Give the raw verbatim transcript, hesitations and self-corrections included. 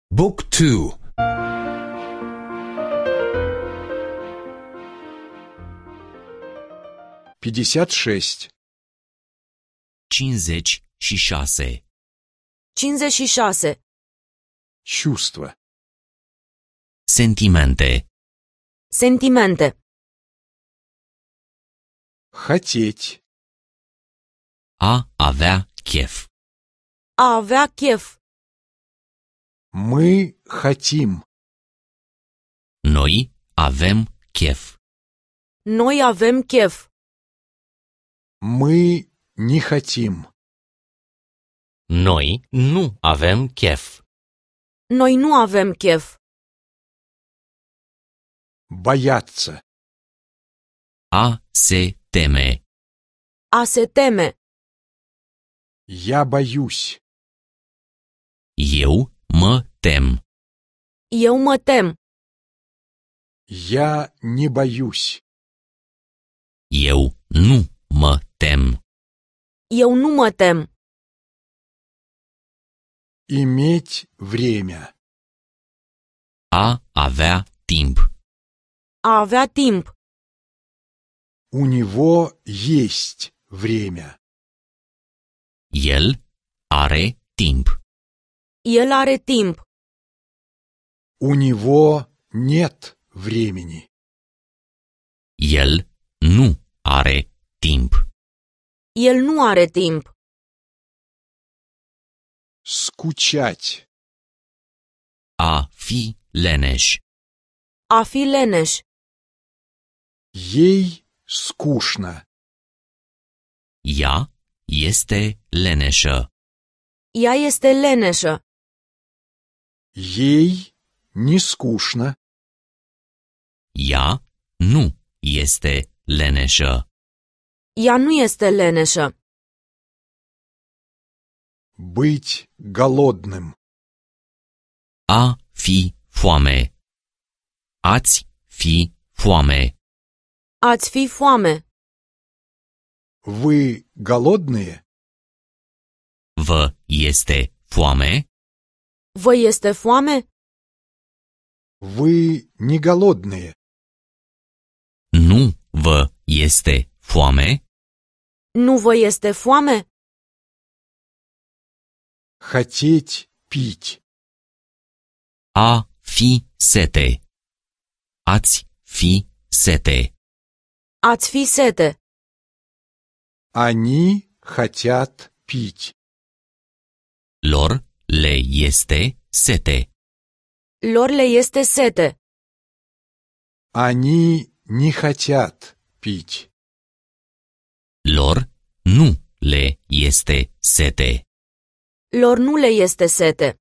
Book two. пятьдесят шесть. cincizeci și șase. cincizeci și șase. Чувство. Sentimente. Sentimente. Хотеть. A avea chef. A avea chef. Мы хотим. Noi avem chef. Noi avem chef. Мы не хотим. Noi nu avem chef. Noi nu avem chef. Бояться. A se teme. A se teme. Я боюсь. Eu mă tem. Eu mă tem. Я не боюсь. Eu nu mă tem. Eu nu mă tem. Иметь время. A avea timp. A avea timp. У него есть время. El are timp. El are timp. У него нет времени. El nu are timp. El nu are timp. Скучать. A fi leneș. A fi leneș. Ей скучно. Ea este leneșă. Ea este leneșă. Ей не скучно. Ea nu este leneșă. Ea nu este leneșă. Быть голодным. A fi foame. Ați fi foame. Ați fi foame. Вы голодные? Vă este foame? Vă este foame? Вы не голодные? Nu vă este foame? Nu vă este foame? Хотеть пить. A fi sete. Ați fi sete. Ați fi sete. Они хотят пить. Lor le este sete. Lor le este sete. Они не хотят пить. Lor nu le este sete. Lor nu le este sete.